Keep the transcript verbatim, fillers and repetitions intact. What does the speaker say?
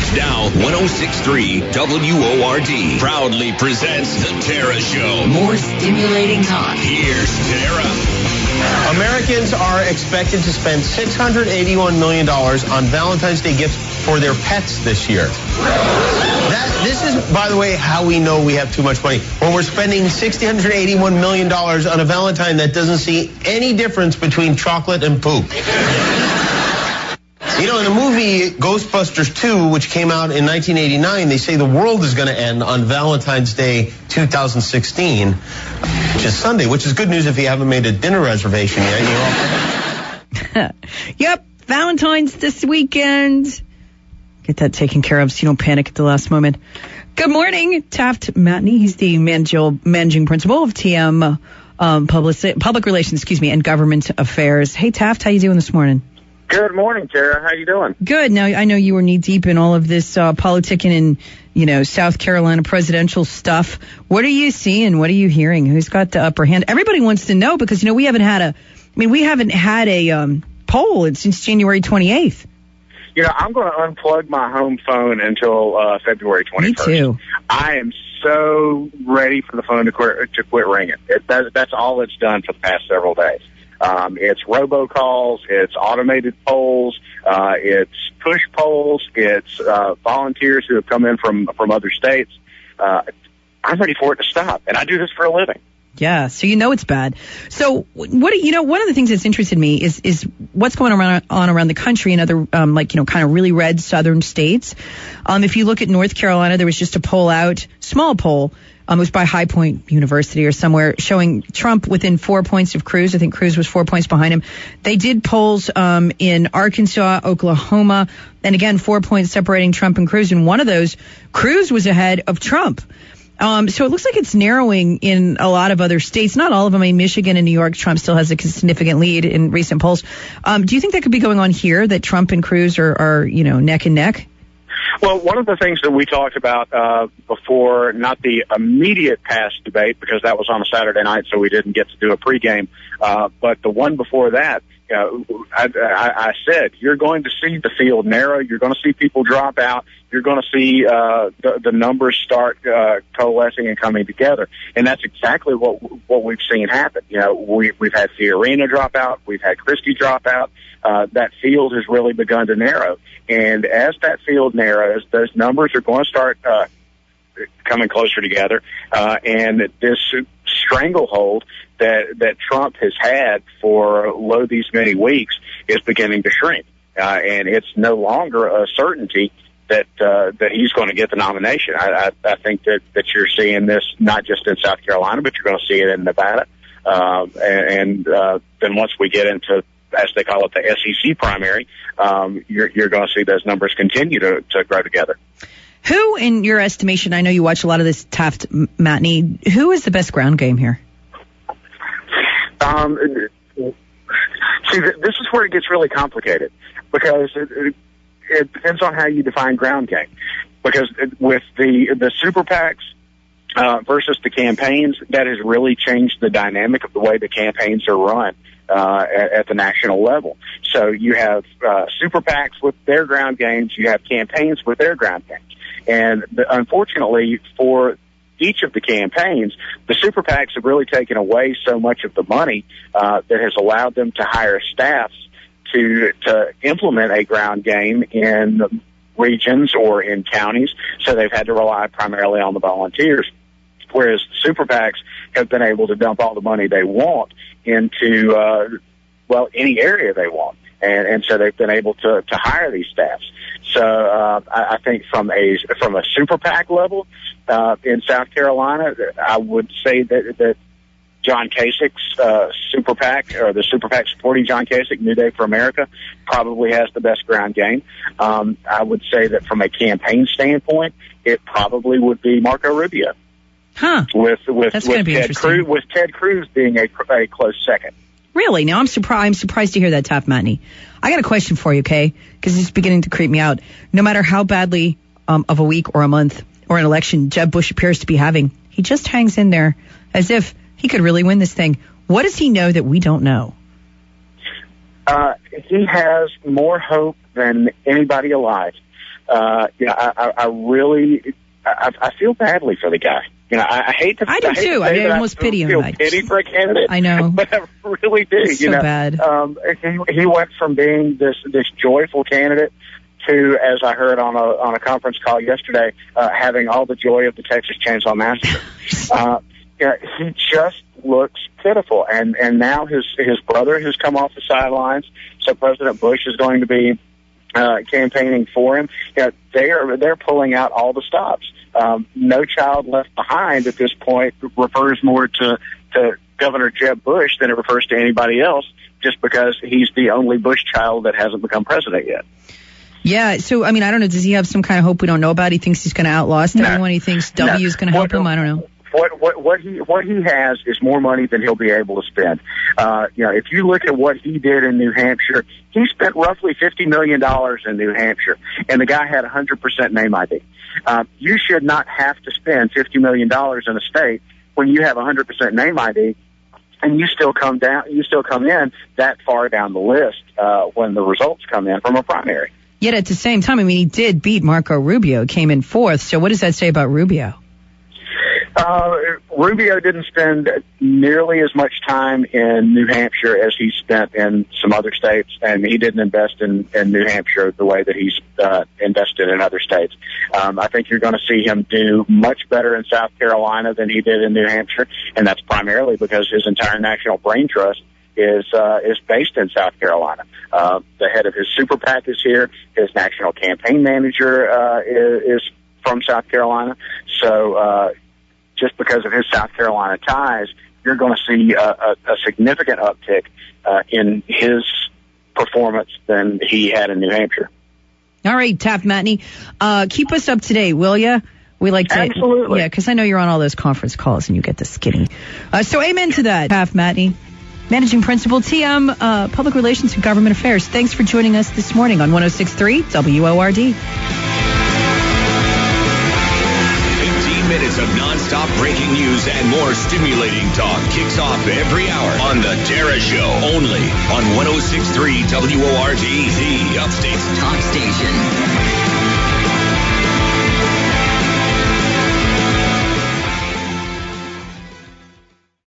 Now, one oh six point three W O R D proudly presents The Tara Show. More stimulating talk. Here's Tara. Americans are expected to spend six hundred eighty-one million dollars on Valentine's Day gifts for their pets this year. That, this is, by the way, how we know we have too much money. When we're spending six hundred eighty-one million dollars on a Valentine that doesn't see any difference between chocolate and poop. You know, in the movie Ghostbusters two, which came out in nineteen eighty-nine, they say the world is going to end on Valentine's Day two thousand sixteen, which is Sunday, which is good news if you haven't made a dinner reservation yet. You're all... Yep, Valentine's this weekend. Get that taken care of so you don't panic at the last moment. Good morning, Taft Matney. He's the managing, managing principal of T M um, Public, Public Relations, excuse me, and Government Affairs. Hey, Taft, how you doing this morning? Good morning, Tara. How you doing? Good. Now, I know you were knee deep in all of this uh, politicking and, you know, South Carolina presidential stuff. What are you seeing? What are you hearing? Who's got the upper hand? Everybody wants to know because, you know, we haven't had a, I mean, we haven't had a um, poll since January twenty-eighth. You know, I'm going to unplug my home phone until uh, February twenty-first. Me too. I am so ready for the phone to quit, to quit ringing. It, that, that's all it's done for the past several days. Um, it's robocalls, it's automated polls, uh, it's push polls, it's uh, volunteers who have come in from from other states. Uh, I'm ready for it to stop, and I do this for a living. Yeah, so you know it's bad. So what do you know? One of the things that's interested me is is what's going around on around the country in other um, like you know kind of really red southern states. Um, if you look at North Carolina, there was just a poll out, small poll. Um, it was by High Point University or somewhere, showing Trump within four points of Cruz. I think Cruz was four points behind him. They did polls um, in Arkansas, Oklahoma, and again, four points separating Trump and Cruz. And one of those, Cruz was ahead of Trump. Um, so it looks like it's narrowing in a lot of other states. Not all of them. I mean, Michigan and New York, Trump still has a significant lead in recent polls. Um, do you think that could be going on here, that Trump and Cruz are, are you know, neck and neck? Well, one of the things that we talked about uh, before, not the immediate past debate, because that was on a Saturday night, so we didn't get to do a pregame, uh, but the one before that, uh, I, I, I said, you're going to see the field narrow, you're going to see people drop out, you're going to see uh, the, the numbers start uh, coalescing and coming together, and that's exactly what what we've seen happen. You know, we, we've had Fiorina drop out, we've had Christie drop out. Uh, that field has really begun to narrow, and as that field narrows, those numbers are going to start uh, coming closer together, uh, and this stranglehold that that Trump has had for lo these many weeks is beginning to shrink, uh, and it's no longer a certainty that uh, that he's going to get the nomination. I, I, I think that, that you're seeing this not just in South Carolina, but you're going to see it in Nevada, um, and, and uh, then once we get into, as they call it, the S E C primary, um, you're, you're going to see those numbers continue to, to grow together. Who, in your estimation, I know you watch a lot of this Taft Matney, who is the best ground game here? Um, see, this is where it gets really complicated, because it, it, it depends on how you define ground game. Because with the the super PACs uh, versus the campaigns, that has really changed the dynamic of the way the campaigns are run uh, at, at the national level. So you have uh, super PACs with their ground games, you have campaigns with their ground games. And the, unfortunately, for each of the campaigns, the super PACs have really taken away so much of the money uh, that has allowed them to hire staffs to to implement a ground game in regions or in counties. So they've had to rely primarily on the volunteers, whereas super PACs have been able to dump all the money they want into, uh, well, any area they want. And, and so they've been able to, to hire these staffs. So uh, I, I think from a from a super PAC level uh, in South Carolina, I would say that that John Kasich's uh, super PAC, or the super PAC supporting John Kasich, New Day for America, probably has the best ground game. Um, I would say that from a campaign standpoint, it probably would be Marco Rubio. Huh? With with That's with be Ted Cruz, with Ted Cruz being a, a close second. Really? Now, I'm surprised. I'm surprised to hear that, Taft Matney. I got a question for you, okay? Because it's beginning to creep me out. No matter how badly um, of a week or a month or an election Jeb Bush appears to be having, he just hangs in there as if he could really win this thing. What does he know that we don't know? Uh, he has more hope than anybody alive, uh, you know, I, I, I really, I, I feel badly for the guy. You know, I, I hate to. I do I hate too. To I, say mean, I that almost I pity him. feel I pity just, for a candidate. I know, but I really do. It's you so know, bad. Um, he, he went from being this this joyful candidate to, as I heard on a on a conference call yesterday, uh, having all the joy of the Texas Chainsaw Massacre. uh, yeah, he just looks pitiful, and and now his his brother has come off the sidelines. So President Bush is going to be uh, campaigning for him. You know, they are they're pulling out all the stops. Um, No Child Left Behind at this point refers more to, to Governor Jeb Bush than it refers to anybody else, just because he's the only Bush child that hasn't become president yet. Yeah, so, I mean, I don't know, does he have some kind of hope we don't know about? He thinks he's going to outlaw everyone. No. He thinks W no. is going to help what, him? I don't know. What, what, what, he, what he has is more money than he'll be able to spend. Uh, you know, if you look at what he did in New Hampshire, he spent roughly fifty million dollars in New Hampshire, and the guy had one hundred percent name I D. Um, you should not have to spend fifty million dollars in a state when you have one hundred percent name I D, and you still come down, you still come in that far down the list uh, when the results come in from a primary. Yet at the same time, I mean, he did beat Marco Rubio, came in fourth. So what does that say about Rubio? Uh, Rubio didn't spend nearly as much time in New Hampshire as he spent in some other states, and he didn't invest in, in New Hampshire the way that he's uh, invested in other states. Um, I think you're going to see him do much better in South Carolina than he did in New Hampshire, and that's primarily because his entire National Brain Trust is uh, is based in South Carolina. Uh, the head of his super PAC is here. His national campaign manager uh, is, is from South Carolina. So uh, just because of his South Carolina ties, you're going to see a, a, a significant uptick uh, in his performance than he had in New Hampshire. All right, Taft Matney, uh, keep us up to date, will you? We like to, absolutely, yeah, because I know you're on all those conference calls and you get the skinny. Uh, so, amen to that, Taft Matney, Managing Principal, T M uh, Public Relations and Government Affairs. Thanks for joining us this morning on one oh six point three W O R D. Minutes of non-stop breaking news and more stimulating talk kicks off every hour on The Tara Show, only on one oh six point three W O R D, the Upstate's talk station.